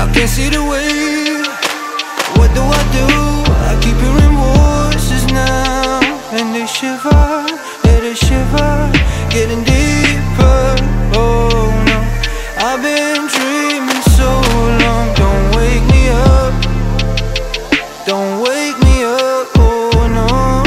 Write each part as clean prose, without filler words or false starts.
can see the way. What do? I keep hearing voices now, and they shiver, yeah, they shiver, getting deeper. Oh no, I've been dreaming so long. Don't wake me up, don't wake me up, oh no.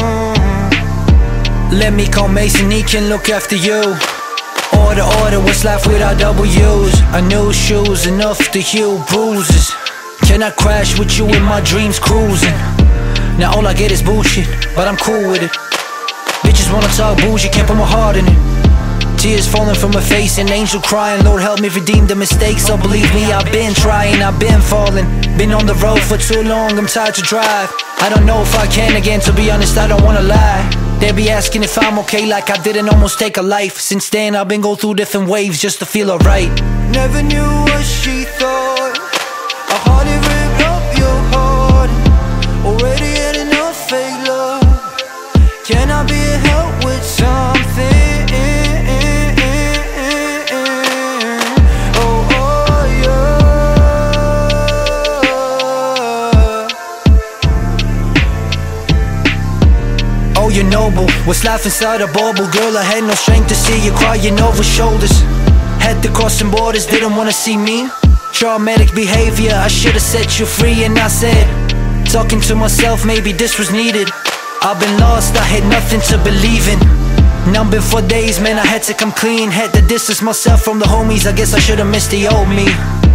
Let me call Mason, he can look after you. Order, what's life without W's? A new shoes, enough to heal bruises. Can I crash with you in my dreams cruising? Now all I get is bullshit, but I'm cool with it. Bitches wanna talk bullshit, can't put my heart in it. Tears falling from my face, an angel crying. Lord help me redeem the mistakes. Oh believe me, I've been trying, I've been falling. Been on the road for too long, I'm tired to drive. I don't know if I can again, to be honest, I don't wanna lie. They be asking if I'm okay, like I didn't almost take a life. Since then I've been going through different waves just to feel alright. Never knew what she thought. A heart it ripped up your heart. Already had enough fake love. Can I be a help with something? Oh, you're noble, what's life inside a bubble? Girl, I had no strength to see you crying over shoulders. Had to cross some borders, didn't wanna see me. Traumatic behavior, I should've set you free. And I said, talking to myself, maybe this was needed. I've been lost, I had nothing to believe in. Numbing for days, man, I had to come clean. Had to distance myself from the homies, I guess I should've missed the old me.